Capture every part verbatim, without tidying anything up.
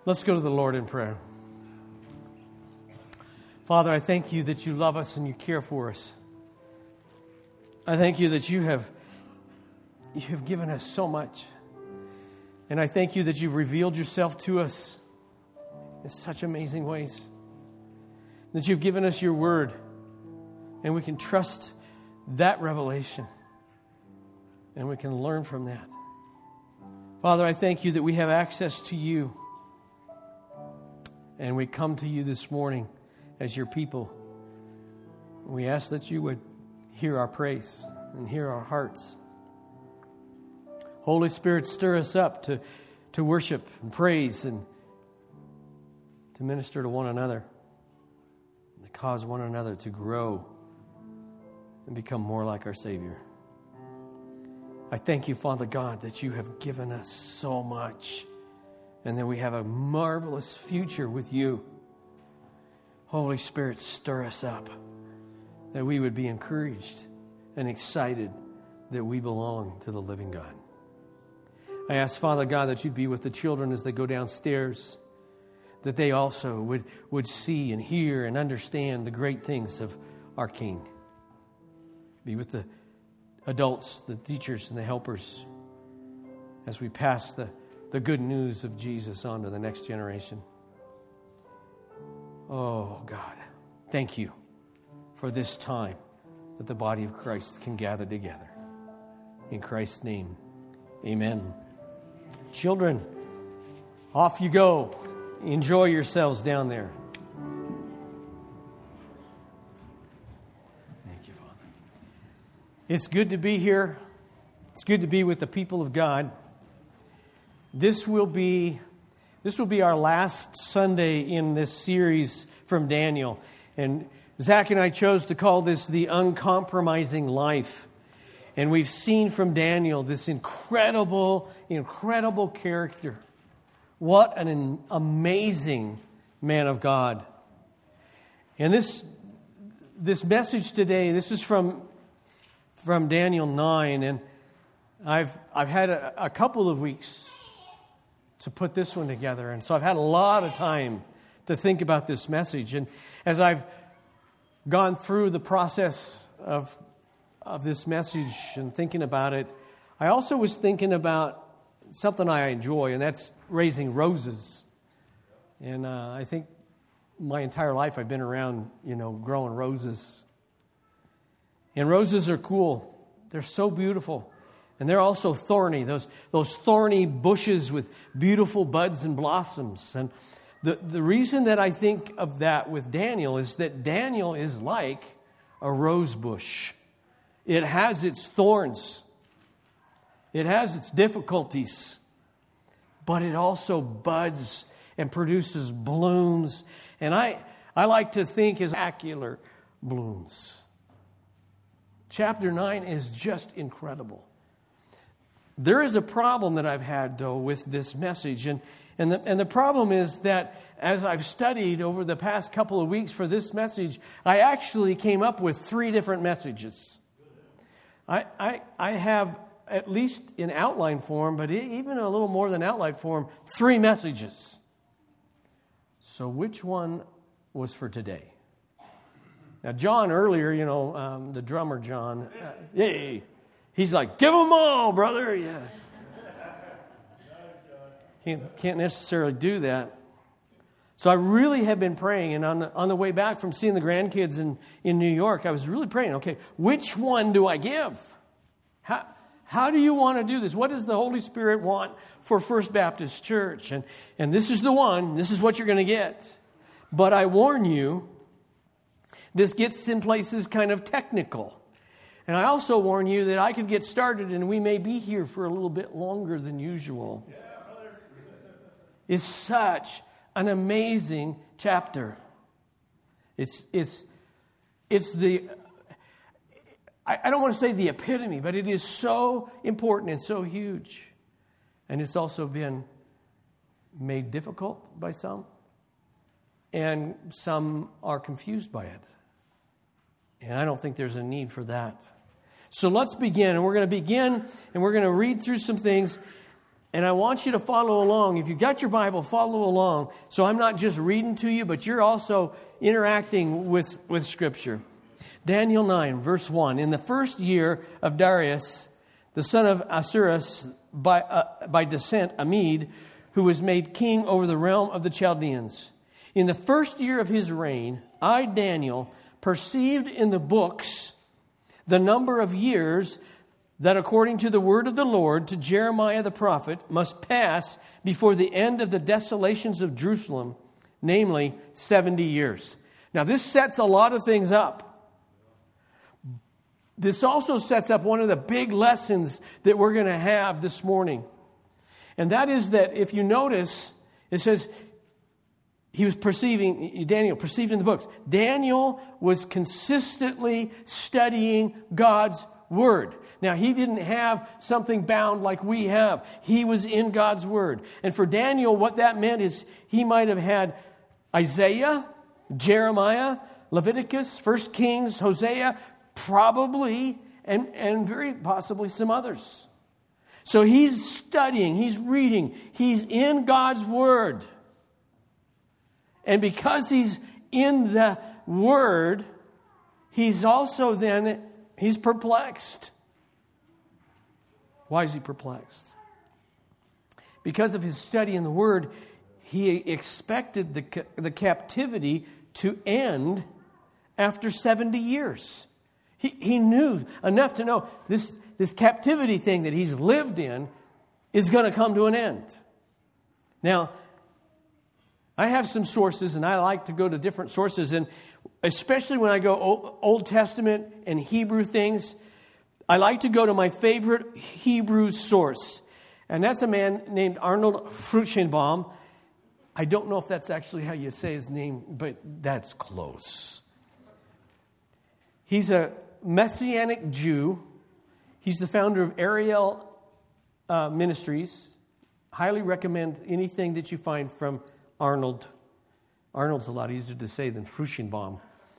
Let's go to the Lord in prayer. Father, I thank you that you love us and you care for us. I thank you that you have, you have given us so much. And I thank you that you've revealed yourself to us in such amazing ways. That you've given us your word. And we can trust that revelation. And we can learn from that. Father, I thank you that we have access to you. And we come to you this morning as your people. We ask that you would hear our praise and hear our hearts. Holy Spirit, stir us up to, to worship and praise and to minister to one another. To cause one another to grow and become more like our Savior. I thank you, Father God, that you have given us so much and that we have a marvelous future with you. Holy Spirit, stir us up that we would be encouraged and excited that we belong to the living God. I ask, Father God, that you'd be with the children as they go downstairs, that they also would, would see and hear and understand the great things of our King. Be with the adults, the teachers, and the helpers as we pass the, the good news of Jesus on to the next generation. Oh, God, thank you for this time that the body of Christ can gather together. In Christ's name, amen. Children, off you go. Enjoy yourselves down there. Thank you, Father. It's good to be here. It's good to be with the people of God. This will be this will be our last Sunday in this series from Daniel. And Zach and I chose to call this the uncompromising life. And we've seen from Daniel this incredible, incredible character. What an amazing man of God. And this this message today, this is from, from Daniel nine. And I've I've had a, a couple of weeks to put this one together. And so I've had a lot of time to think about this message. And as I've gone through the process of of this message and thinking about it, I also was thinking about something I enjoy, and that's raising roses. And uh, I think my entire life I've been around, you know, growing roses. And roses are cool. They're so beautiful. And they're also thorny, those those thorny bushes with beautiful buds and blossoms. And the, the reason that I think of that with Daniel is that Daniel is like a rose bush. It has its thorns. It has its difficulties. But it also buds and produces blooms. And I, I like to think as spectacular blooms. Chapter nine is just incredible. There is a problem that I've had, though, with this message. And, and, the, and the problem is that as I've studied over the past couple of weeks for this message, I actually came up with three different messages. I, I, I have, at least in outline form, but even a little more than outline form, three messages. So which one was for today? Now, John earlier, you know, um, the drummer John, uh, yay, he's like, give them all, brother. Yeah. Can't, can't necessarily do that. So I really have been praying, and on the, on the way back from seeing the grandkids in, in New York, I was really praying, okay, which one do I give? How, how do you want to do this? What does the Holy Spirit want for First Baptist Church? And, and this is the one, this is what you're going to get. But I warn you, this gets in places kind of technical. And I also warn you that I could get started and we may be here for a little bit longer than usual. Yeah, brother. It's such an amazing chapter. It's it's it's the I, I don't want to say the epitome, but it is so important and so huge. And it's also been made difficult by some. And some are confused by it. And I don't think there's a need for that. So let's begin. And we're going to begin and we're going to read through some things. And I want you to follow along. If you've got your Bible, follow along. So I'm not just reading to you, but you're also interacting with, with Scripture. Daniel nine, verse one. In the first year of Darius, the son of Ahasuerus, by, uh, by descent, a Mede, who was made king over the realm of the Chaldeans. In the first year of his reign, I, Daniel, perceived in the books the number of years that according to the word of the Lord to Jeremiah the prophet must pass before the end of the desolations of Jerusalem, namely seventy years. Now this sets a lot of things up. This also sets up one of the big lessons that we're going to have this morning. And that is that if you notice, it says he was perceiving, Daniel perceived in the books. Daniel was consistently studying God's word. Now, he didn't have something bound like we have. He was in God's word. And for Daniel, what that meant is he might have had Isaiah, Jeremiah, Leviticus, First Kings, Hosea, probably, and, and very possibly some others. So he's studying, he's reading, he's in God's word. And because he's in the word, he's also then, he's perplexed. Why is he perplexed? Because of his study in the word, he expected the, the captivity to end after seventy years. He, he knew enough to know this, this captivity thing that he's lived in is going to come to an end. Now, I have some sources, and I like to go to different sources, and especially when I go Old Testament and Hebrew things, I like to go to my favorite Hebrew source, and that's a man named Arnold Fruchtenbaum. I don't know if that's actually how you say his name, but that's close. He's a Messianic Jew. He's the founder of Ariel uh, Ministries. Highly recommend anything that you find from Arnold. Arnold's a lot easier to say than Fruchtenbaum.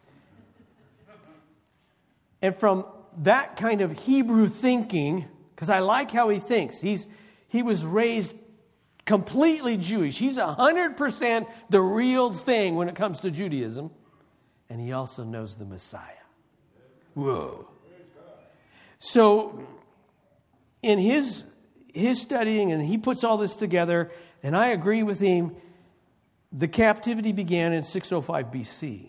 And from that kind of Hebrew thinking, because I like how he thinks. He's he was raised completely Jewish. He's one hundred percent the real thing when it comes to Judaism. And he also knows the Messiah. Whoa. So in his his studying, and he puts all this together, and I agree with him, the captivity began in six oh five B C.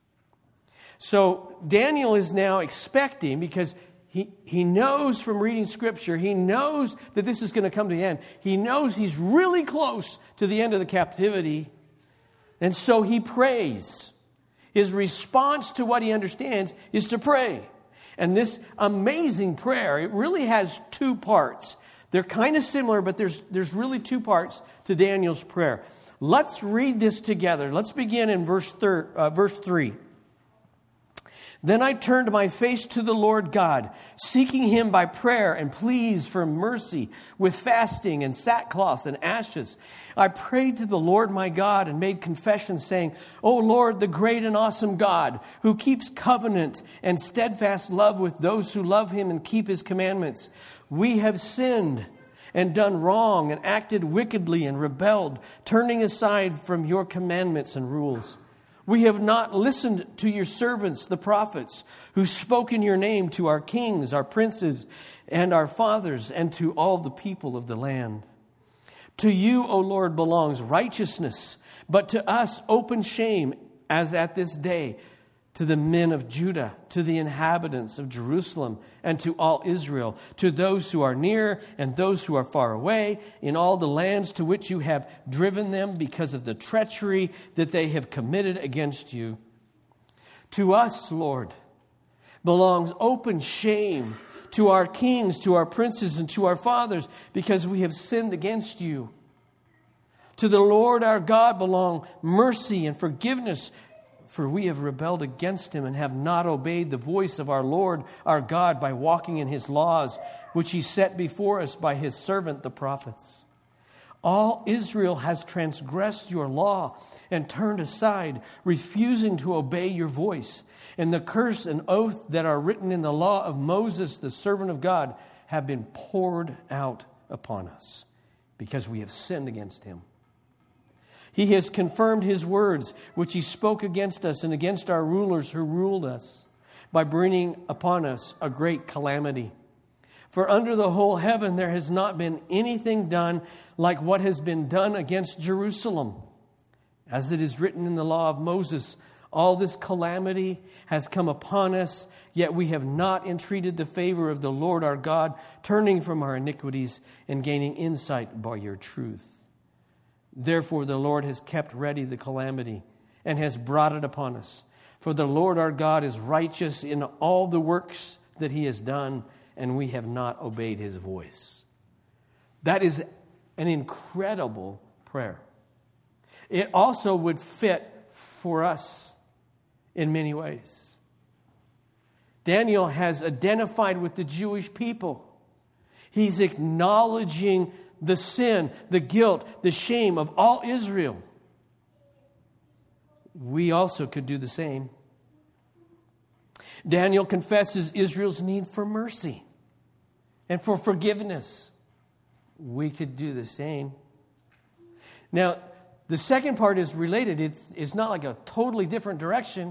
So Daniel is now expecting, because he, he knows from reading Scripture, he knows that this is going to come to the end. He knows he's really close to the end of the captivity. And so he prays. His response to what he understands is to pray. And this amazing prayer, it really has two parts. They're kind of similar, but there's, there's really two parts to Daniel's prayer. Let's read this together. Let's begin in verse, thir- uh, verse three. Then I turned my face to the Lord God, seeking him by prayer and pleas for mercy with fasting and sackcloth and ashes. I prayed to the Lord my God and made confession saying, O Lord, the great and awesome God, who keeps covenant and steadfast love with those who love him and keep his commandments. We have sinned and done wrong and acted wickedly and rebelled, turning aside from your commandments and rules. We have not listened to your servants, the prophets, who spoke in your name to our kings, our princes, and our fathers, and to all the people of the land. To you, O Lord, belongs righteousness, but to us open shame, as at this day, to the men of Judah, to the inhabitants of Jerusalem, and to all Israel, to those who are near and those who are far away, in all the lands to which you have driven them because of the treachery that they have committed against you. To us, Lord, belongs open shame, to our kings, to our princes, and to our fathers, because we have sinned against you. To the Lord our God belong mercy and forgiveness, for we have rebelled against him and have not obeyed the voice of our Lord our God by walking in his laws, which he set before us by his servant the prophets. All Israel has transgressed your law and turned aside, refusing to obey your voice. And the curse and oath that are written in the law of Moses, the servant of God, have been poured out upon us. because we have sinned against him. He has confirmed his words, which he spoke against us and against our rulers who ruled us, by bringing upon us a great calamity. For under the whole heaven there has not been anything done like what has been done against Jerusalem. As it is written in the law of Moses, all this calamity has come upon us, yet we have not entreated the favor of the Lord our God, turning from our iniquities and gaining insight by your truth. Therefore the Lord has kept ready the calamity and has brought it upon us. For the Lord our God is righteous in all the works that he has done, and we have not obeyed his voice. That is an incredible prayer. It also would fit for us in many ways. Daniel has identified with the Jewish people. He's acknowledging the sin, the guilt, the shame of all Israel. We also could do the same. Daniel confesses Israel's need for mercy and for forgiveness. We could do the same. Now, the second part is related. It's, it's not like a totally different direction.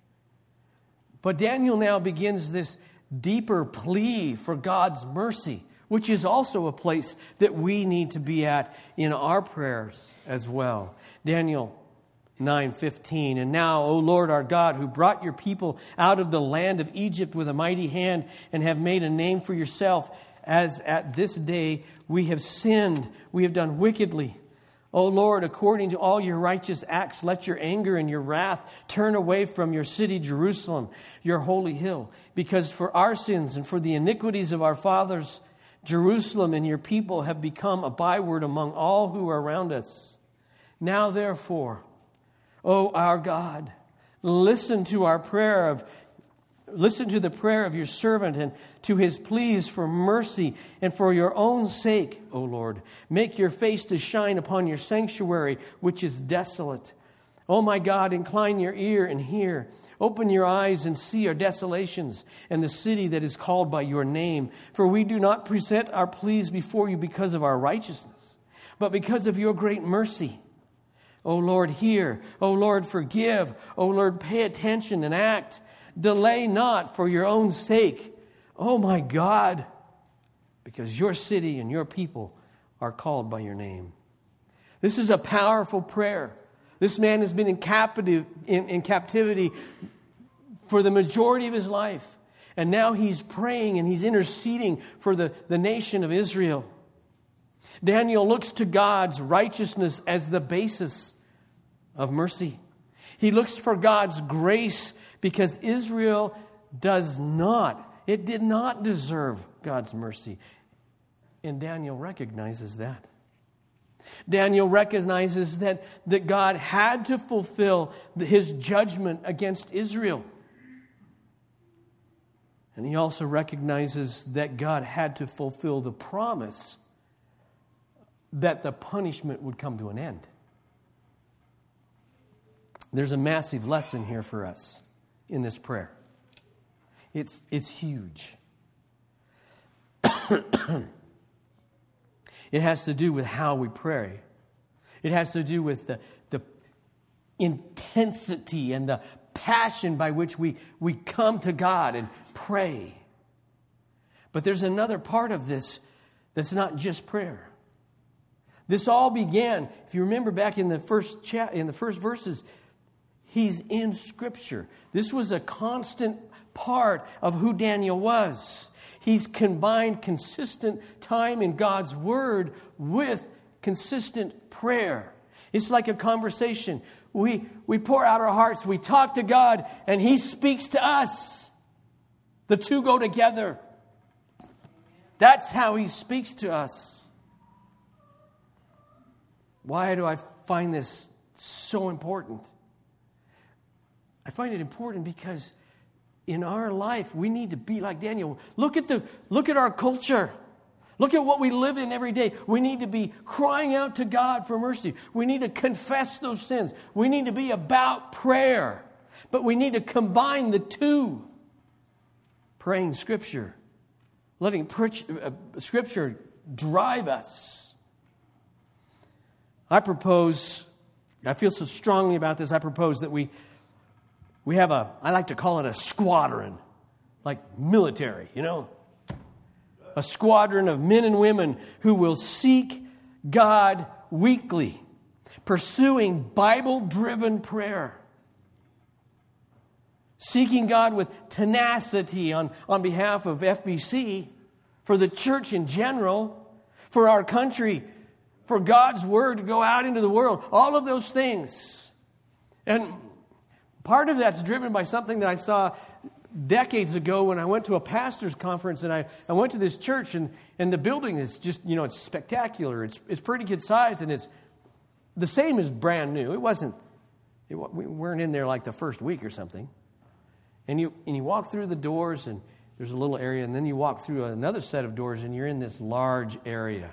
But Daniel now begins this deeper plea for God's mercy, which is also a place that we need to be at in our prayers as well. Daniel nine fifteen, and now, O Lord our God, who brought your people out of the land of Egypt with a mighty hand and have made a name for yourself, as at this day we have sinned, we have done wickedly. O Lord, according to all your righteous acts, let your anger and your wrath turn away from your city, Jerusalem, your holy hill. Because for our sins and for the iniquities of our fathers, Jerusalem and your people have become a byword among all who are around us. Now, therefore, O our God, listen to our prayer of Listen to the prayer of your servant and to his pleas for mercy, and for your own sake, O Lord, make your face to shine upon your sanctuary, which is desolate. O my God, incline your ear and hear. Open your eyes and see our desolations and the city that is called by your name. For we do not present our pleas before you because of our righteousness, but because of your great mercy. O Lord, hear. O Lord, forgive. O Lord, pay attention and act. Delay not for your own sake, oh my God, because your city and your people are called by your name. This is a powerful prayer. This man has been in captivity, in, in captivity for the majority of his life. And now he's praying and he's interceding for the, the nation of Israel. Daniel looks to God's righteousness as the basis of mercy. He looks for God's grace because Israel does not, it did not deserve God's mercy. And Daniel recognizes that. Daniel recognizes that, that God had to fulfill his judgment against Israel. And he also recognizes that God had to fulfill the promise that the punishment would come to an end. There's a massive lesson here for us in this prayer. It's, it's huge. It has to do with how we pray. It has to do with the, the intensity and the passion by which we, we come to God and pray. But there's another part of this that's not just prayer. This all began, if you remember back in the first chat, in the first verses, he's in Scripture. This was a constant part of who Daniel was. He's combined consistent time in God's Word with consistent prayer. It's like a conversation. We, we pour out our hearts, we talk to God, and He speaks to us. The two go together. That's how He speaks to us. Why do I find this so important? I find it important because in our life, we need to be like Daniel. Look at the look at our culture. Look at what we live in every day. We need to be crying out to God for mercy. We need to confess those sins. We need to be about prayer. But we need to combine the two. Praying Scripture. Letting Scripture drive us. I propose, I feel so strongly about this, I propose that we we have a, I like to call it a squadron, like military, you know? A squadron of men and women who will seek God weekly, pursuing Bible-driven prayer. Seeking God with tenacity on, on behalf of F B C, for the church in general, for our country, for God's word to go out into the world. All of those things. And part of that's driven by something that I saw decades ago when I went to a pastor's conference, and I, I went to this church, and, and the building is just, you know, it's spectacular. It's it's pretty good size, and it's the same as brand new. It wasn't, it, we weren't in there like the first week or something. And you and you walk through the doors, and there's a little area, and then you walk through another set of doors, and you're in this large area.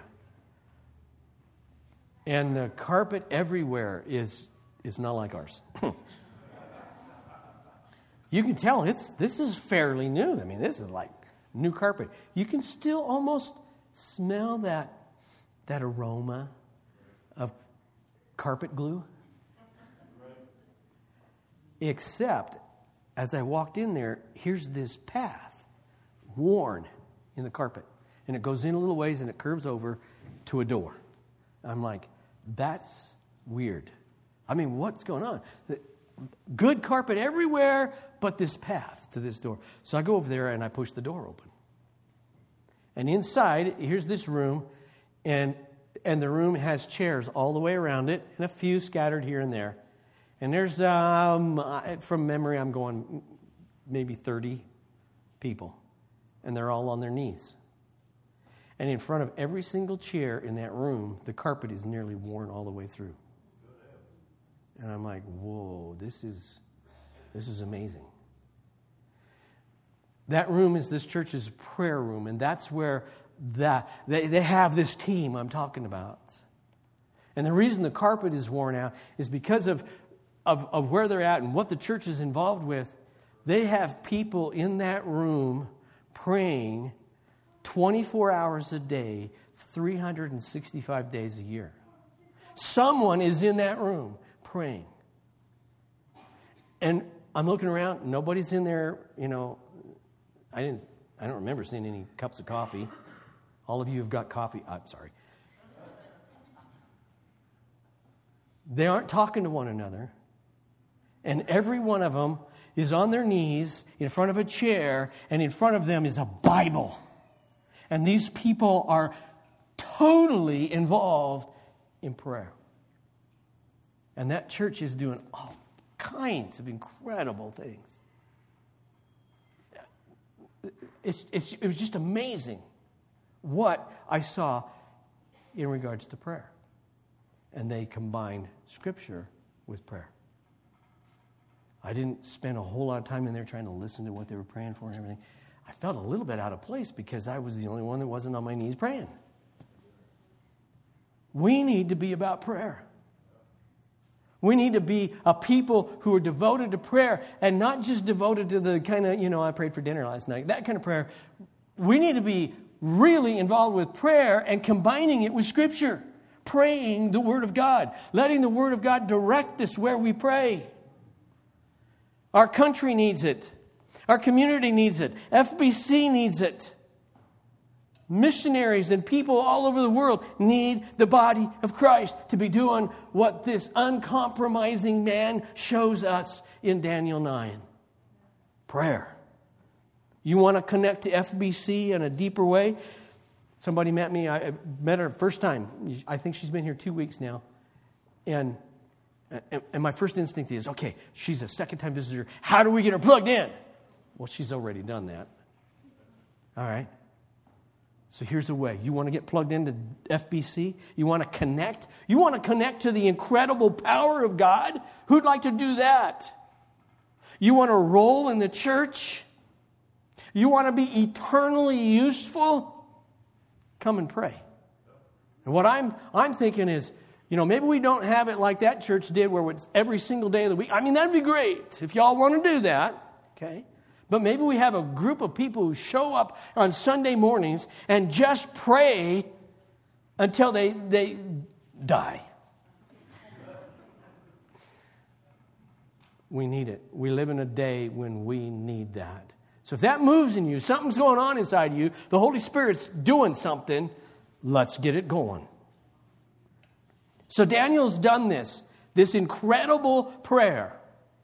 And the carpet everywhere is is not like ours. You can tell it's this is fairly new. I mean, this is like new carpet. You can still almost smell that that aroma of carpet glue. Except, as I walked in there, here's this path worn in the carpet. And it goes in a little ways and it curves over to a door. I'm like, that's weird. I mean, what's going on? Good carpet everywhere, but this path to this door. So I go over there and I push the door open. And inside, here's this room, and and the room has chairs all the way around it, and a few scattered here and there. And there's, um, from memory, I'm going maybe thirty people, and they're all on their knees. And in front of every single chair in that room, the carpet is nearly worn all the way through. And I'm like, whoa, this is this is amazing. That room is this church's prayer room, and that's where the, they, they have this team I'm talking about. And the reason the carpet is worn out is because of, of, of where they're at and what the church is involved with. They have people in that room praying twenty-four hours a day, three hundred sixty-five days a year. Someone is in that room praying. And I'm looking around, nobody's in there, you know, I didn't I don't remember seeing any cups of coffee. All of you have got coffee. I'm sorry. They aren't talking to one another. And every one of them is on their knees in front of a chair, and in front of them is a Bible. And these people are totally involved in prayer. And that church is doing all kinds of incredible things. It's, it's, it was just amazing what I saw in regards to prayer. And they combined Scripture with prayer. I didn't spend a whole lot of time in there trying to listen to what they were praying for and everything. I felt a little bit out of place because I was the only one that wasn't on my knees praying. We need to be about prayer. We need to be a people who are devoted to prayer, and not just devoted to the kind of, you know, I prayed for dinner last night, that kind of prayer. We need to be really involved with prayer and combining it with Scripture. Praying the Word of God. Letting the Word of God direct us where we pray. Our country needs it. Our community needs it. F B C needs it. Missionaries and people all over the world need the body of Christ to be doing what this uncompromising man shows us in Daniel nine. Prayer. You want to connect to F B C in a deeper way? Somebody met me. I met her first time. I think she's been here two weeks now. And, and my first instinct is, okay, she's a second-time visitor. How do we get her plugged in? Well, she's already done that. All right. So here's the way. You want to get plugged into F B C? You want to connect? You want to connect to the incredible power of God? Who'd like to do that? You want to roll in the church? You want to be eternally useful? Come and pray. And what I'm I'm thinking is, you know, maybe we don't have it like that church did where it's every single day of the week. I mean, that'd be great if y'all want to do that. Okay? But maybe we have a group of people who show up on Sunday mornings and just pray until they, they die. we need it. We live in a day when we need that. So if that moves in you, something's going on inside you, the Holy Spirit's doing something, let's get it going. So Daniel's done this, this incredible prayer.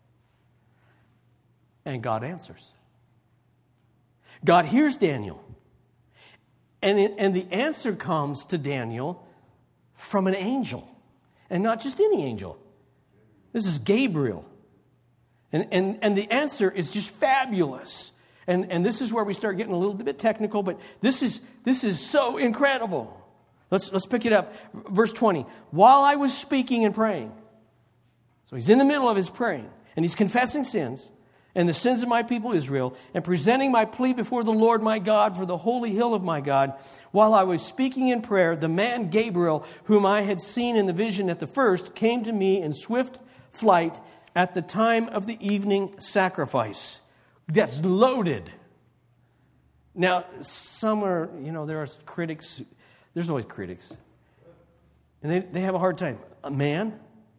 And God answers. God hears Daniel. And, it, and the answer comes to Daniel from an angel. And not just any angel. This is Gabriel. And, and, and the answer is just fabulous. And, and this is where we start getting a little bit technical, but this is, this is so incredible. Let's, let's pick it up. Verse twenty. While I was speaking and praying. So he's in the middle of his praying. And he's confessing sins. And the sins of my people Israel, and presenting my plea before the Lord my God for the holy hill of my God. While I was speaking in prayer, the man Gabriel, whom I had seen in the vision at the first, came to me in swift flight at the time of the evening sacrifice. That's loaded. Now, some are, you know, there are critics. There's always critics. And they, they have a hard time. A man?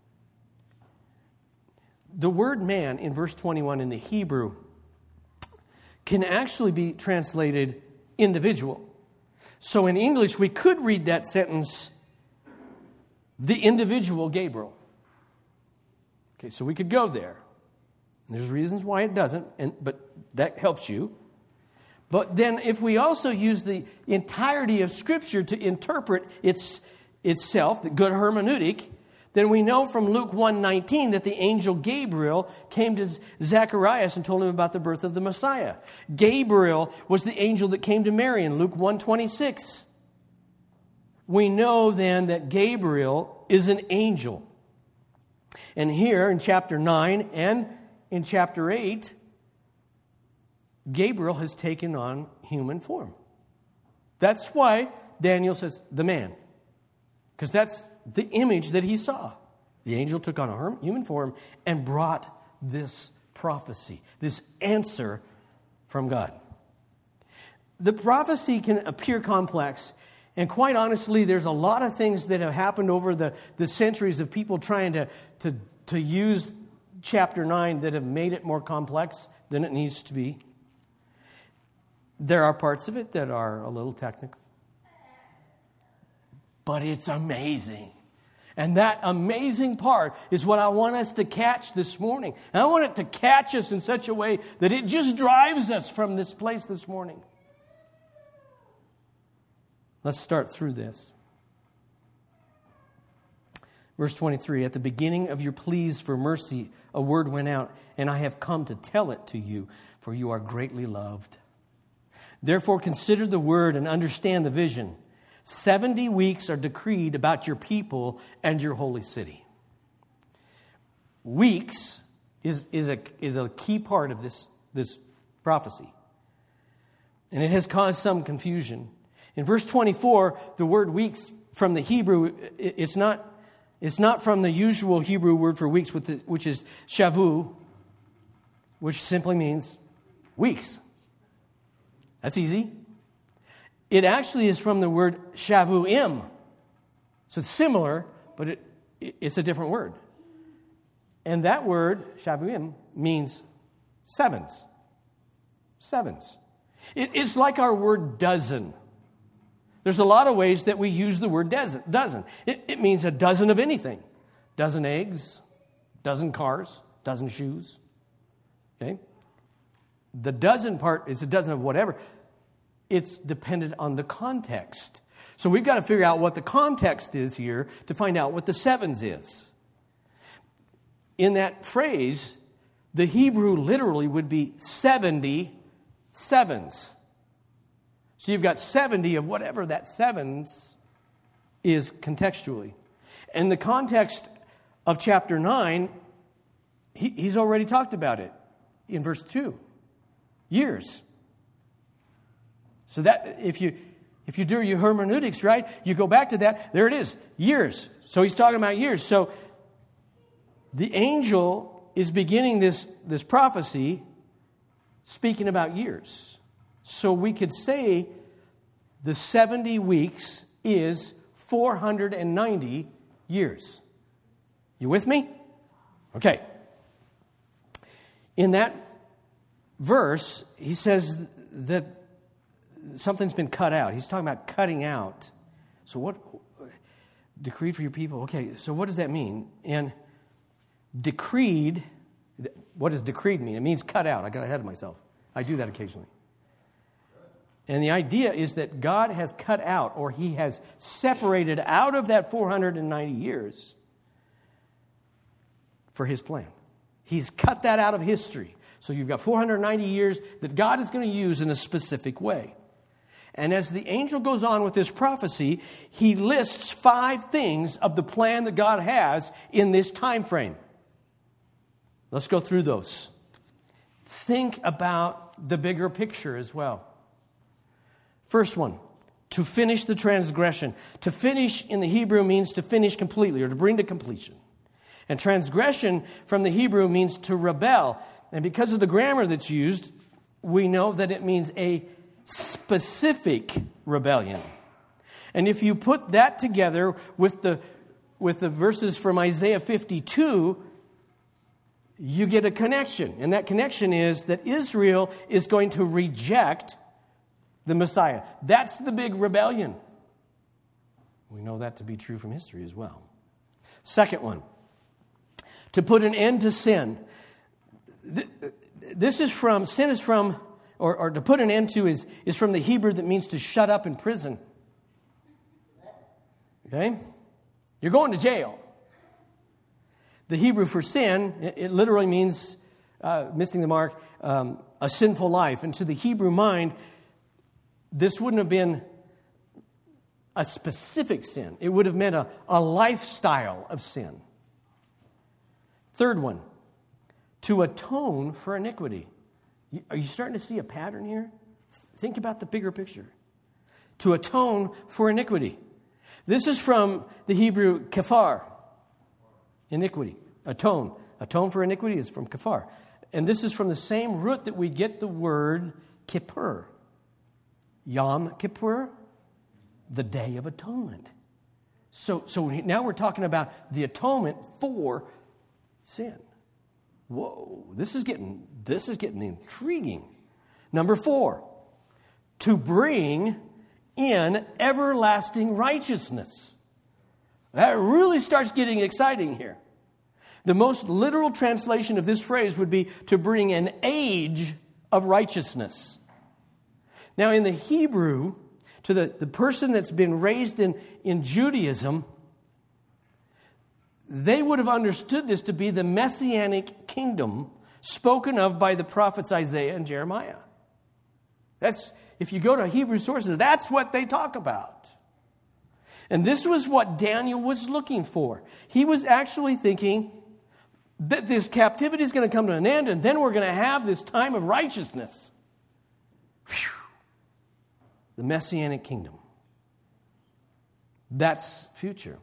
The word man in verse twenty-one in the Hebrew can actually be translated individual. So in English, we could read that sentence, the individual Gabriel. Okay, so we could go there. And there's reasons why it doesn't, and but that helps you. But then if we also use the entirety of Scripture to interpret its, itself, the good hermeneutic, then we know from Luke one nineteen that the angel Gabriel came to Zacharias and told him about the birth of the Messiah. Gabriel was the angel that came to Mary in Luke one twenty-six. We know then that Gabriel is an angel. And here in chapter nine and in chapter eight, Gabriel has taken on human form. That's why Daniel says, the man. Because that's the image that he saw. The angel took on a human form and brought this prophecy, this answer from God. The prophecy can appear complex, and quite honestly, there's a lot of things that have happened over the, the centuries of people trying to, to, to use chapter nine that have made it more complex than it needs to be. There are parts of it that are a little technical. But it's amazing. And that amazing part is what I want us to catch this morning. And I want it to catch us in such a way that it just drives us from this place this morning. Let's start through this. Verse twenty-three, at the beginning of your pleas for mercy, a word went out, and I have come to tell it to you, for you are greatly loved. Therefore consider the word and understand the vision. Seventy weeks are decreed about your people and your holy city. Weeks is, is, a, is a key part of this, this prophecy. And it has caused some confusion. In verse twenty-four, the word weeks from the Hebrew, it's not, it's not from the usual Hebrew word for weeks, which is shavu, which simply means weeks. That's easy. It actually is from the word shavuim. So it's similar, but it, it's a different word. And that word, shavuim, means sevens. Sevens. It, it's like our word dozen. There's a lot of ways that we use the word dozen. dozen. It, it means a dozen of anything. Dozen eggs, dozen cars, dozen shoes. Okay? The dozen part is a dozen of whatever. It's dependent on the context. So we've got to figure out what the context is here to find out what the sevens is. In that phrase, the Hebrew literally would be seventy sevens. So you've got seventy of whatever that sevens is contextually. And the context of chapter nine, he, he's already talked about it in verse two. Years. So that if you if you do your hermeneutics right, you go back to that, there it is, years. So he's talking about years. So the angel is beginning this, this prophecy speaking about years. So we could say the seventy weeks is four hundred ninety years. You with me? Okay. In that verse, he says that something's been cut out. He's talking about cutting out. So what, decreed for your people. Okay, so what does that mean? And decreed, what does decreed mean? It means cut out. I got ahead of myself. I do that occasionally. And the idea is that God has cut out, or he has separated out of that four hundred ninety years for his plan. He's cut that out of history. So you've got four hundred ninety years that God is going to use in a specific way. And as the angel goes on with this prophecy, he lists five things of the plan that God has in this time frame. Let's go through those. Think about the bigger picture as well. First one, to finish the transgression. To finish in the Hebrew means to finish completely or to bring to completion. And transgression from the Hebrew means to rebel. And because of the grammar that's used, we know that it means a specific rebellion. And if you put that together with the with the verses from Isaiah fifty-two, you get a connection. And that connection is that Israel is going to reject the Messiah. That's the big rebellion. We know that to be true from history as well. Second one, to put an end to sin. This is from, sin is from, or, or to put an end to is, is from the Hebrew that means to shut up in prison. Okay? You're going to jail. The Hebrew for sin, it, it literally means, uh, missing the mark, um, a sinful life. And to the Hebrew mind, this wouldn't have been a specific sin. It would have meant a, a lifestyle of sin. Third one, to atone for iniquity. Are you starting to see a pattern here? Think about the bigger picture. To atone for iniquity. This is from the Hebrew kafar, iniquity, atone. Atone for iniquity is from kafar. And this is from the same root that we get the word kippur. Yom Kippur, the Day of Atonement. So, so now we're talking about the atonement for sin. Whoa, this is getting this is getting intriguing. Number four, to bring in everlasting righteousness. That really starts getting exciting here. The most literal translation of this phrase would be to bring an age of righteousness. Now, in the Hebrew, to the, the person that's been raised in, in Judaism, they would have understood this to be the messianic kingdom spoken of by the prophets Isaiah and Jeremiah. That's, if you go to Hebrew sources, that's what they talk about. And this was what Daniel was looking for. He was actually thinking that this captivity is going to come to an end, and then we're going to have this time of righteousness. Whew. The Messianic kingdom. That's future.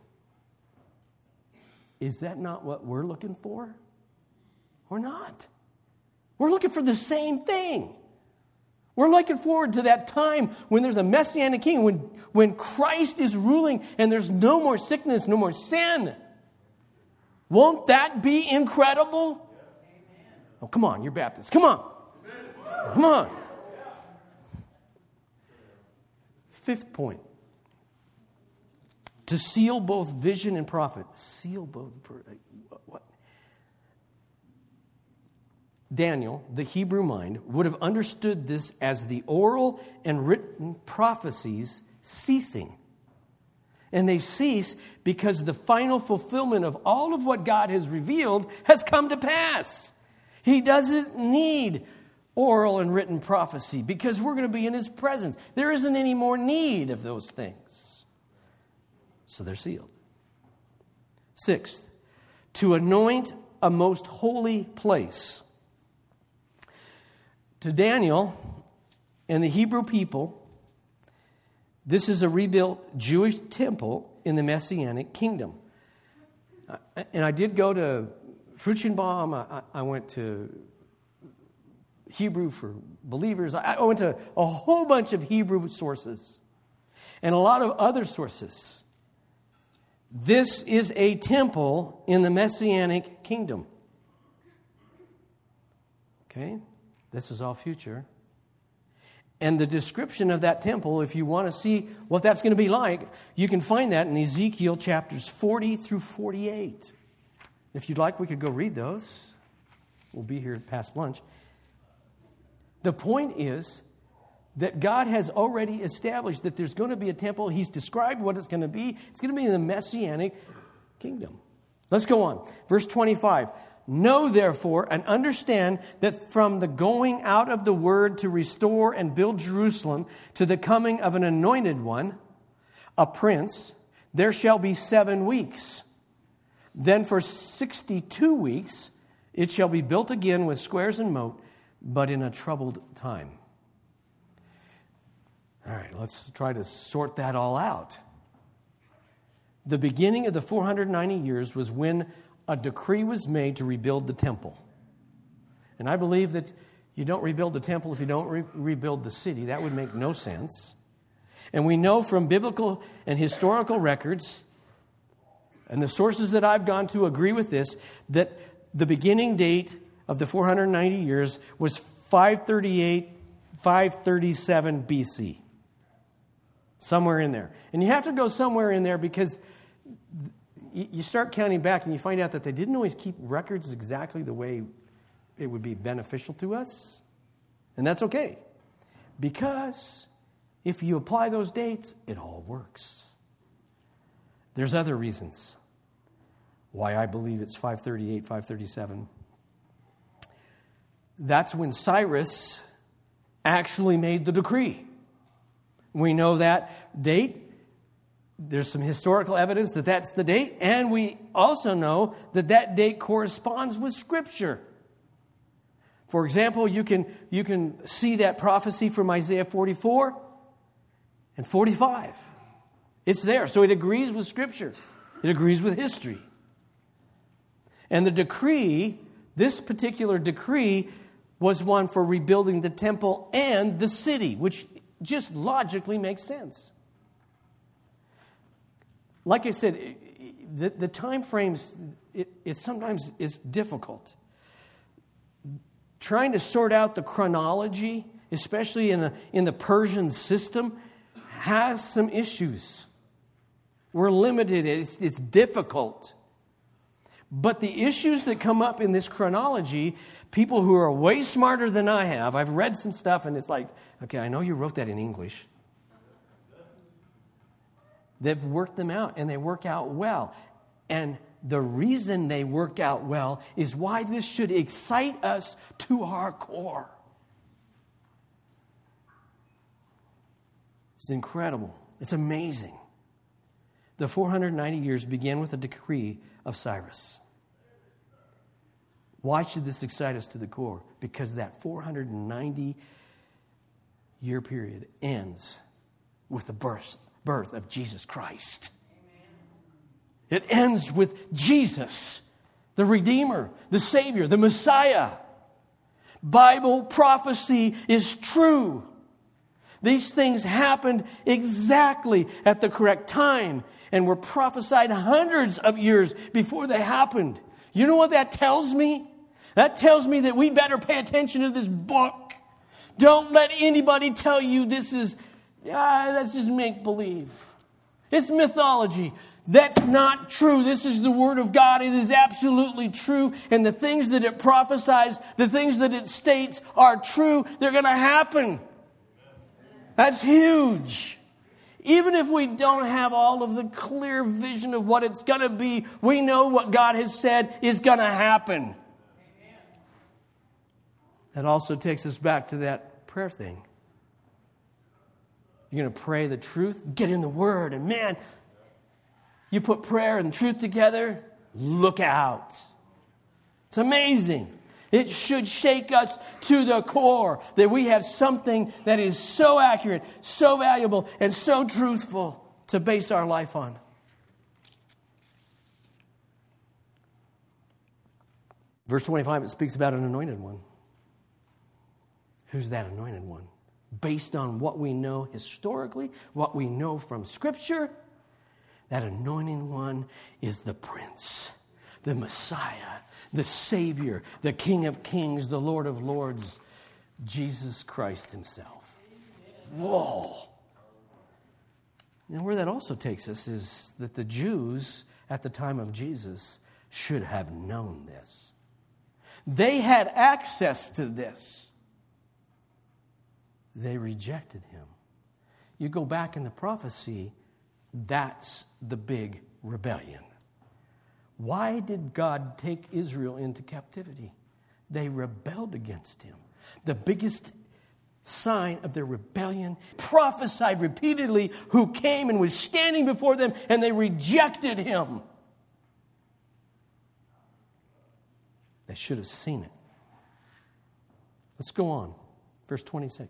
Is that not what we're looking for? Or not? We're looking for the same thing. We're looking forward to that time when there's a Messianic king, when, when Christ is ruling and there's no more sickness, no more sin. Won't that be incredible? Oh, come on, you're Baptists. Come on. Come on. Fifth point. To seal both vision and prophet. Seal both. What? Daniel, the Hebrew mind, would have understood this as the oral and written prophecies ceasing. And they cease because the final fulfillment of all of what God has revealed has come to pass. He doesn't need oral and written prophecy because we're going to be in his presence. There isn't any more need of those things. So they're sealed. Sixth, to anoint a most holy place. To Daniel and the Hebrew people, this is a rebuilt Jewish temple in the Messianic kingdom. And I did go to Fruchenbaum. I, I went to Hebrew for Believers. I went to a whole bunch of Hebrew sources and a lot of other sources. This is a temple in the Messianic kingdom. Okay? This is all future. And the description of that temple, if you want to see what that's going to be like, you can find that in Ezekiel chapters forty through forty-eight. If you'd like, we could go read those. We'll be here past lunch. The point is that God has already established that there's going to be a temple. He's described what it's going to be. It's going to be in the Messianic kingdom. Let's go on. Verse twenty-five. Know, therefore, and understand that from the going out of the word to restore and build Jerusalem to the coming of an anointed one, a prince, there shall be seven weeks. Then for sixty-two weeks it shall be built again with squares and moat, but in a troubled time. All right, let's try to sort that all out. The beginning of the four hundred ninety years was when a decree was made to rebuild the temple. And I believe that you don't rebuild the temple if you don't re- rebuild the city. That would make no sense. And we know from biblical and historical records, and the sources that I've gone to agree with this, that the beginning date of the four hundred ninety years was five thirty-eight, five thirty-seven B C. Somewhere in there. And you have to go somewhere in there because you start counting back and you find out that they didn't always keep records exactly the way it would be beneficial to us. And that's okay. Because if you apply those dates, it all works. There's other reasons why I believe it's five thirty-eight, five thirty-seven. That's when Cyrus actually made the decree. We know that date. There's some historical evidence that that's the date. And we also know that that date corresponds with Scripture. For example, you can, you can see that prophecy from Isaiah forty-four and forty-five. It's there. So it agrees with Scripture. It agrees with history. And the decree, this particular decree, was one for rebuilding the temple and the city, which just logically makes sense. Like I said, the, the time frames, it, it sometimes is difficult. Trying to sort out the chronology, especially in, a, in the Persian system, has some issues. We're limited. It's, it's difficult. But the issues that come up in this chronology, people who are way smarter than I have, I've read some stuff and it's like, okay, I know you wrote that in English. They've worked them out, and they work out well. And the reason they work out well is why this should excite us to our core. It's incredible. It's amazing. The four hundred ninety years began with a decree of Cyrus. Why should this excite us to the core? Because that four hundred ninety year period ends with the birth birth of Jesus Christ. Amen. It ends with Jesus, the Redeemer, the Savior, the Messiah. Bible prophecy is true. These things happened exactly at the correct time and were prophesied hundreds of years before they happened. You know what that tells me? That tells me that we better pay attention to this book. Don't let anybody tell you this is Ah, that's just make-believe. It's mythology. That's not true. This is the Word of God. It is absolutely true. And the things that it prophesies, the things that it states are true. They're going to happen. That's huge. Even if we don't have all of the clear vision of what it's going to be, we know what God has said is going to happen. That also takes us back to that prayer thing. You're going to pray the truth, get in the Word, and man, you put prayer and truth together, look out. It's amazing. It should shake us to the core that we have something that is so accurate, so valuable, and so truthful to base our life on. Verse twenty-five, it speaks about an anointed one. Who's that anointed one? Based on what we know historically, what we know from Scripture, that anointing one is the prince, the Messiah, the Savior, the King of Kings, the Lord of Lords, Jesus Christ himself. Whoa. Now, where that also takes us is that the Jews at the time of Jesus should have known this. They had access to this. They rejected him. You go back in the prophecy, that's the big rebellion. Why did God take Israel into captivity? They rebelled against him. The biggest sign of their rebellion, prophesied repeatedly, who came and was standing before them, and they rejected him. They should have seen it. Let's go on. Verse twenty-six.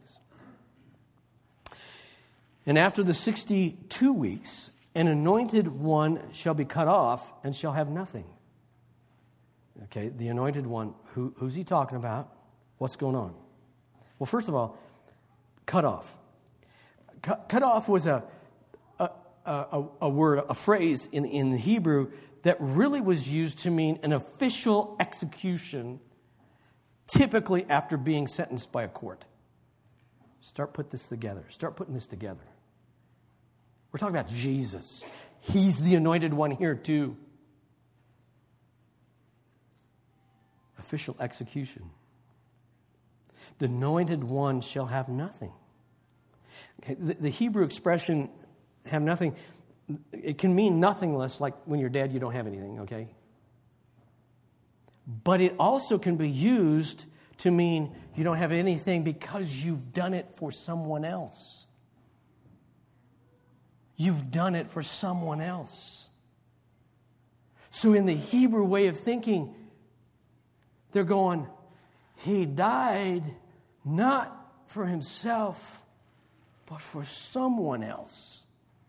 And after the sixty-two weeks, an anointed one shall be cut off and shall have nothing. Okay, the anointed one, who, who's he talking about? What's going on? Well, first of all, cut off. Cut, cut off was a, a, a, a word, a phrase in, in the Hebrew that really was used to mean an official execution, typically after being sentenced by a court. Start put this together. Start putting this together. We're talking about Jesus. He's the anointed one here too. Official execution. The anointed one shall have nothing. Okay, the, the Hebrew expression, have nothing, it can mean nothingless, like when you're dead, you don't have anything, okay? But it also can be used to mean you don't have anything because you've done it for someone else. You've done it for someone else. So in the Hebrew way of thinking, they're going, he died not for himself, but for someone else.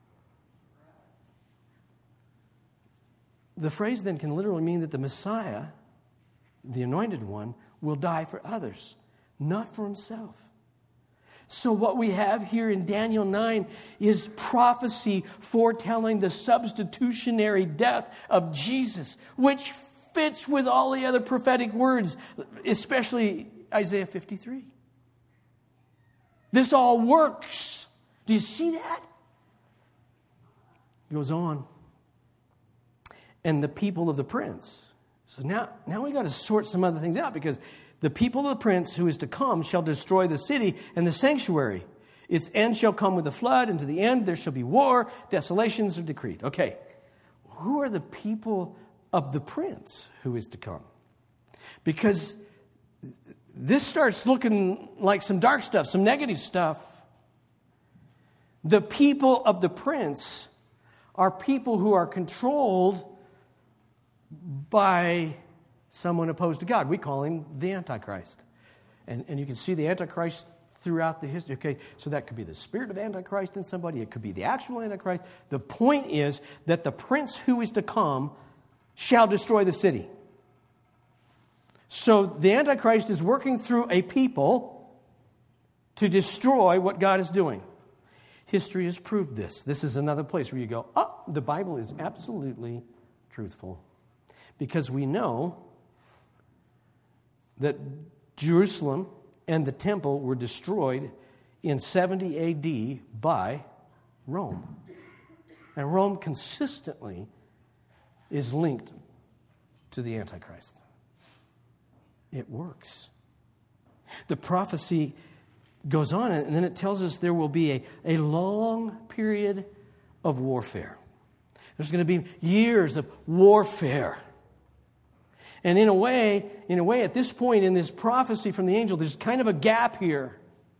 The phrase then can literally mean that the Messiah, the anointed one, will die for others, not for himself. So what we have here in Daniel nine is prophecy foretelling the substitutionary death of Jesus, which fits with all the other prophetic words, especially Isaiah fifty-three. This all works. Do you see that? It goes on. And the people of the prince. So now, now we got to sort some other things out, because the people of the prince who is to come shall destroy the city and the sanctuary. Its end shall come with a flood, and to the end there shall be war, desolations are decreed. Okay, who are the people of the prince who is to come? Because this starts looking like some dark stuff, some negative stuff. The people of the prince are people who are controlled by someone opposed to God. We call him the Antichrist. And, and you can see the Antichrist throughout the history. Okay, so that could be the spirit of Antichrist in somebody. It could be the actual Antichrist. The point is that the prince who is to come shall destroy the city. So the Antichrist is working through a people to destroy what God is doing. History has proved this. This is another place where you go, oh, the Bible is absolutely truthful. Because we know that Jerusalem and the temple were destroyed in seventy A D by Rome. And Rome consistently is linked to the Antichrist. It works. The prophecy goes on, and then it tells us there will be a, a long period of warfare. There's going to be years of warfare. And in a way, in a way, at this point in this prophecy from the angel, there's kind of a gap here.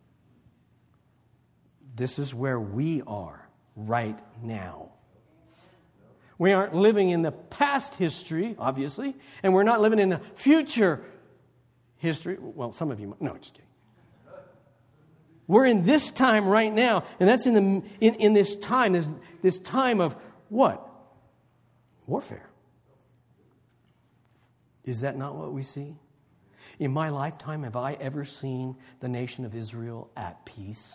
This is where we are right now. We aren't living in the past history, obviously, and we're not living in the future history. Well, some of you might. No, just kidding. We're in this time right now, and that's in the in, in this time, this, this time of what? Warfare. Is that not what we see? In my lifetime, have I ever seen the nation of Israel at peace?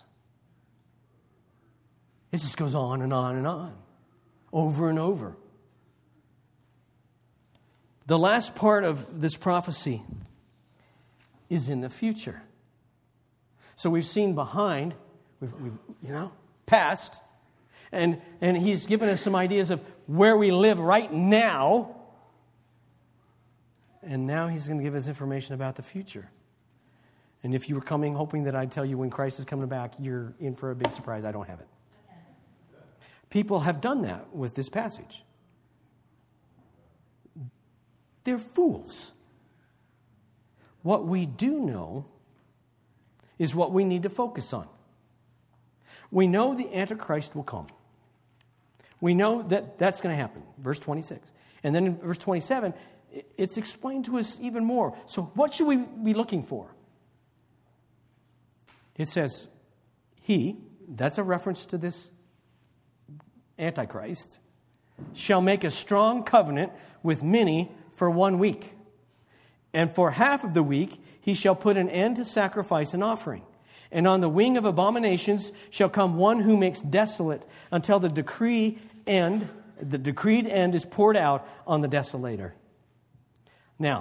It just goes on and on and on, over and over. The last part of this prophecy is in the future. So we've seen behind, we've, we've you know, past, and, and he's given us some ideas of where we live right now. And now he's going to give us information about the future. And if you were coming hoping that I'd tell you when Christ is coming back, you're in for a big surprise. I don't have it. People have done that with this passage. They're fools. What we do know is what we need to focus on. We know the Antichrist will come. We know that that's going to happen. Verse twenty-six. And then in verse twenty-seven, it's explained to us even more. So what should we be looking for? It says, he, that's a reference to this Antichrist, shall make a strong covenant with many for one week. And for half of the week he shall put an end to sacrifice and offering. And on the wing of abominations shall come one who makes desolate until the decree end, the decreed end is poured out on the desolator. Now,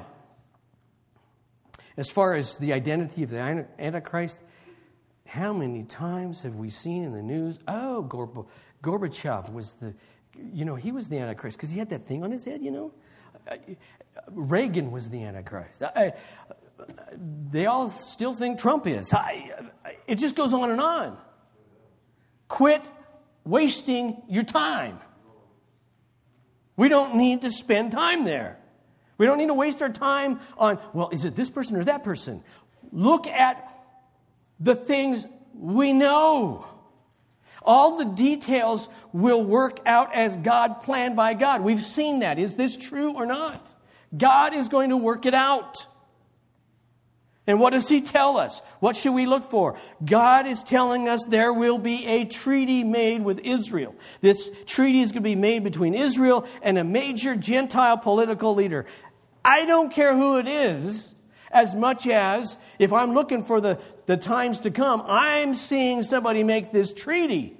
as far as the identity of the Antichrist, how many times have we seen in the news, oh, Gorbachev was the, you know, he was the Antichrist because he had that thing on his head, you know? Reagan was the Antichrist. I, they all still think Trump is. I, it just goes on and on. Quit wasting your time. We don't need to spend time there. We don't need to waste our time on, well, is it this person or that person? Look at the things we know. All the details will work out as God planned by God. We've seen that. Is this true or not? God is going to work it out. And what does he tell us? What should we look for? God is telling us there will be a treaty made with Israel. This treaty is going to be made between Israel and a major Gentile political leader. I don't care who it is, as much as if I'm looking for the, the times to come, I'm seeing somebody make this treaty.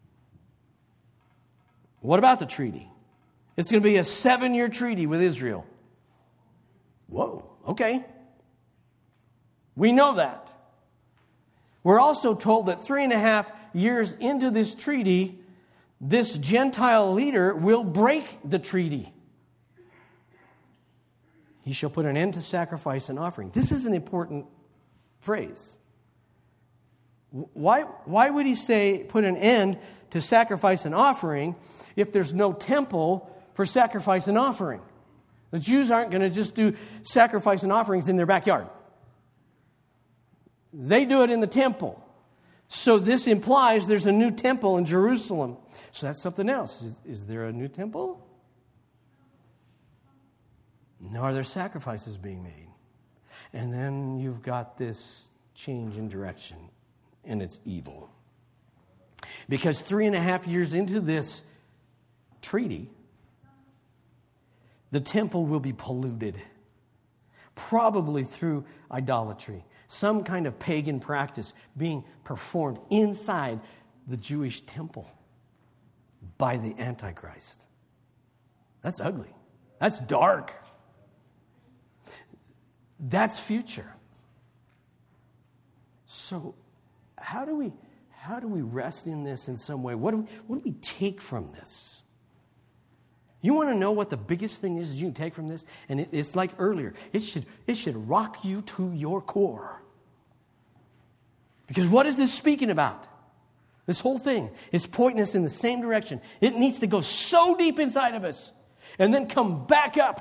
What about the treaty? It's going to be a seven-year treaty with Israel. Whoa, okay. We know that. We're also told that three and a half years into this treaty, this Gentile leader will break the treaty. He shall put an end to sacrifice and offering. This is an important phrase. Why, why would he say put an end to sacrifice and offering if there's no temple for sacrifice and offering? The Jews aren't going to just do sacrifice and offerings in their backyard. They do it in the temple. So this implies there's a new temple in Jerusalem. So that's something else. Is, is there a new temple? No, are there sacrifices being made? And then you've got this change in direction, and it's evil. Because three and a half years into this treaty, the temple will be polluted, probably through idolatry, some kind of pagan practice being performed inside the Jewish temple by the Antichrist. That's ugly. That's dark. That's future. So how do we how do we rest in this in some way? What do we, what do we take from this? You want to know what the biggest thing is that you can take from this? And it, it's like earlier. It should, it should rock you to your core. Because what is this speaking about? This whole thing is pointing us in the same direction. It needs to go so deep inside of us and then come back up.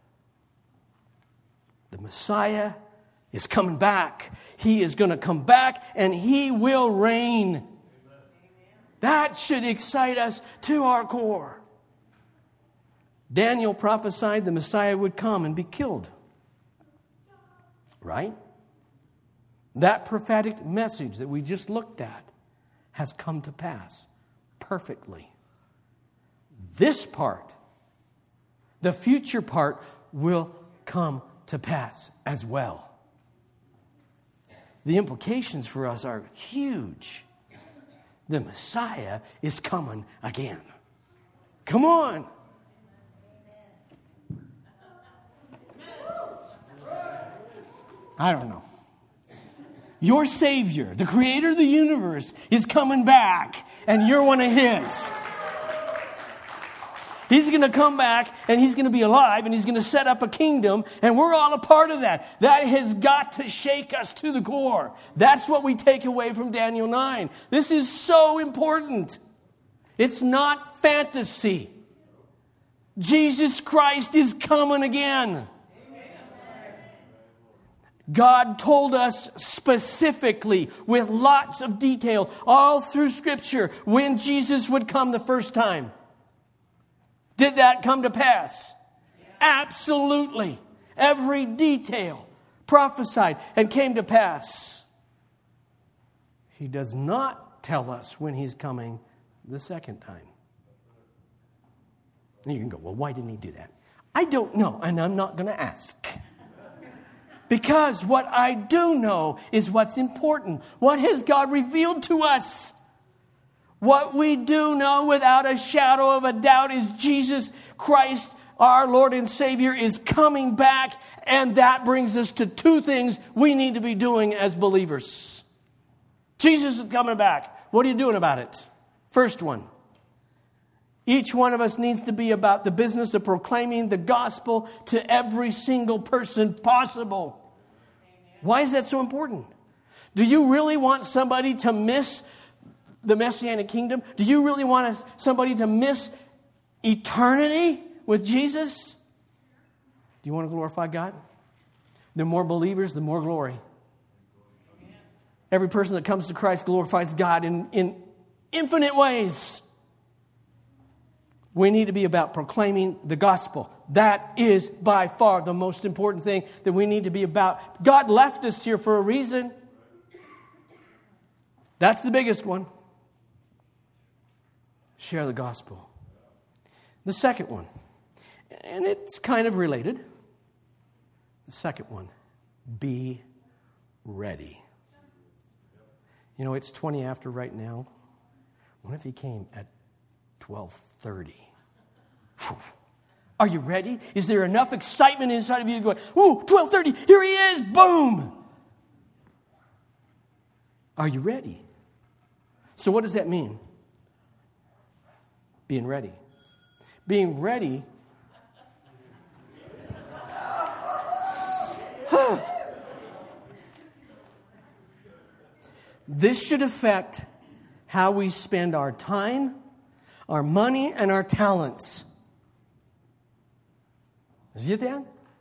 The Messiah is coming back. He is going to come back and he will reign. Amen. That should excite us to our core. Daniel prophesied the Messiah would come and be killed. Right? That prophetic message that we just looked at has come to pass perfectly. This part, the future part, will come to pass as well. The implications for us are huge. The Messiah is coming again. Come on. I don't know. Your Savior, the creator of the universe, is coming back, and you're one of his. He's going to come back, and he's going to be alive, and he's going to set up a kingdom, and we're all a part of that. That has got to shake us to the core. That's what we take away from Daniel nine. This is so important. It's not fantasy. Jesus Christ is coming again. God told us specifically, with lots of detail, all through Scripture, when Jesus would come the first time. Did that come to pass? Absolutely. Every detail prophesied and came to pass. He does not tell us when he's coming the second time. And you can go, well, why didn't he do that? I don't know, and I'm not going to ask. Because what I do know is what's important. What has God revealed to us? What we do know without a shadow of a doubt is Jesus Christ, our Lord and Savior, is coming back. And that brings us to two things we need to be doing as believers. Jesus is coming back. What are you doing about it? First one. Each one of us needs to be about the business of proclaiming the gospel to every single person possible. Why is that so important? Do you really want somebody to miss the Messianic kingdom? Do you really want somebody to miss eternity with Jesus? Do you want to glorify God? The more believers, the more glory. Every person that comes to Christ glorifies God in, in infinite ways. We need to be about proclaiming the gospel. That is by far the most important thing that we need to be about. God left us here for a reason. That's the biggest one. Share the gospel. The second one, and it's kind of related. The second one, be ready. You know, it's twenty after right now. What if he came at twelve thirty? Are you ready? Is there enough excitement inside of you going, ooh, twelve thirty, here he is, boom. Are you ready? So what does that mean? Being ready. Being ready. This should affect how we spend our time, our money, and our talents. Is it that?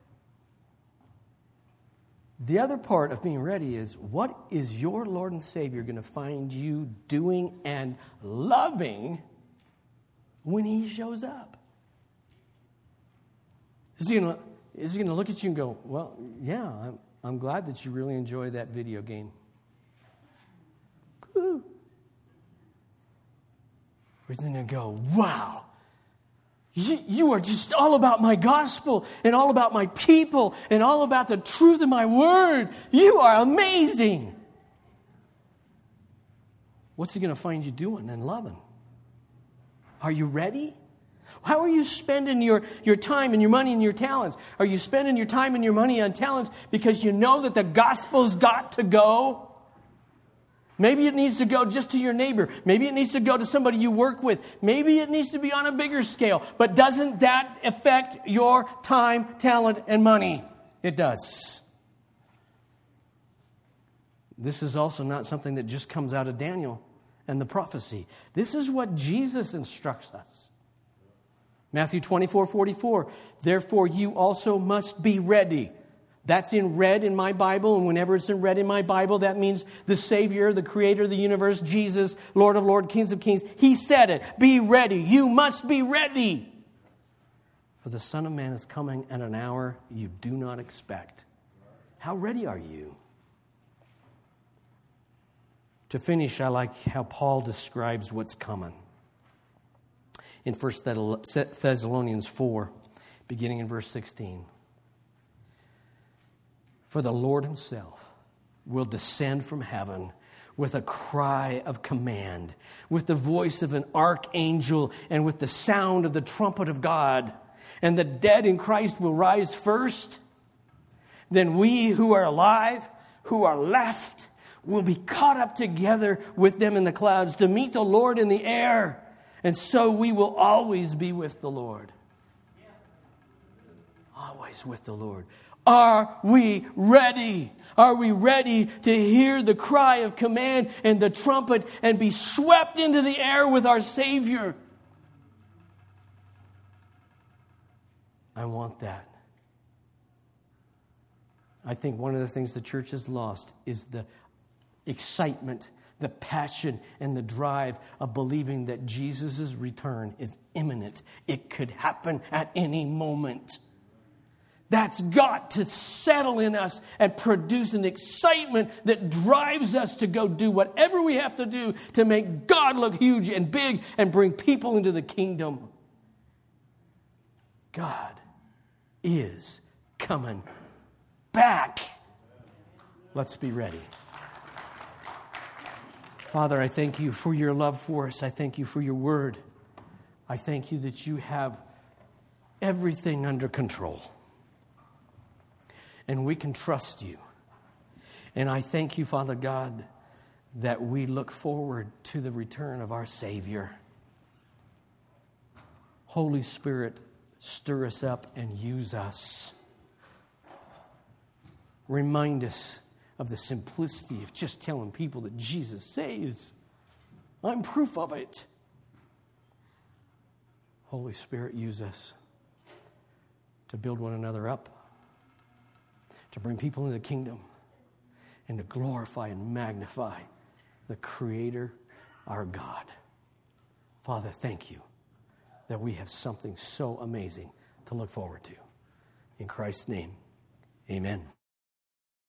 The other part of being ready is, what is your Lord and Savior going to find you doing and loving when he shows up? Is he going to, is he going to look at you and go, well, yeah, I'm, I'm glad that you really enjoy that video game. Woo. Or is he going to go, wow, you, you are just all about my gospel and all about my people and all about the truth of my word. You are amazing. What's he going to find you doing and loving? Are you ready? How are you spending your, your time and your money and your talents? Are you spending your time and your money on talents because you know that the gospel's got to go? Maybe it needs to go just to your neighbor. Maybe it needs to go to somebody you work with. Maybe it needs to be on a bigger scale. But doesn't that affect your time, talent, and money? It does. This is also not something that just comes out of Daniel and the prophecy. This is what Jesus instructs us. Matthew twenty-four forty-four. Therefore you also must be ready. That's in red in my Bible, and whenever it's in red in my Bible, that means the Savior, the Creator of the universe, Jesus, Lord of Lords, Kings of Kings. He said it. Be ready. You must be ready. For the Son of Man is coming at an hour you do not expect. How ready are you? To finish, I like how Paul describes what's coming. In First Thessalonians four, beginning in verse sixteen. For the Lord himself will descend from heaven with a cry of command, with the voice of an archangel, and with the sound of the trumpet of God. And the dead in Christ will rise first. then we who are alive, who are left, will be caught up together with them in the clouds to meet the Lord in the air. And so we will always be with the Lord. Always with the Lord. Are we ready? Are we ready to hear the cry of command and the trumpet and be swept into the air with our Savior? I want that. I think one of the things the church has lost is the excitement, the passion, and the drive of believing that Jesus' return is imminent. It could happen at any moment. That's got to settle in us and produce an excitement that drives us to go do whatever we have to do to make God look huge and big and bring people into the kingdom. God is coming back. Let's be ready. Father, I thank you for your love for us. I thank you for your word. I thank you that you have everything under control. And we can trust you. And I thank you, Father God, that we look forward to the return of our Savior. Holy Spirit, stir us up and use us. Remind us of the simplicity of just telling people that Jesus saves. I'm proof of it. Holy Spirit, use us to build one another up, to bring people into the kingdom, and to glorify and magnify the Creator, our God. Father, thank you that we have something so amazing to look forward to. In Christ's name, amen.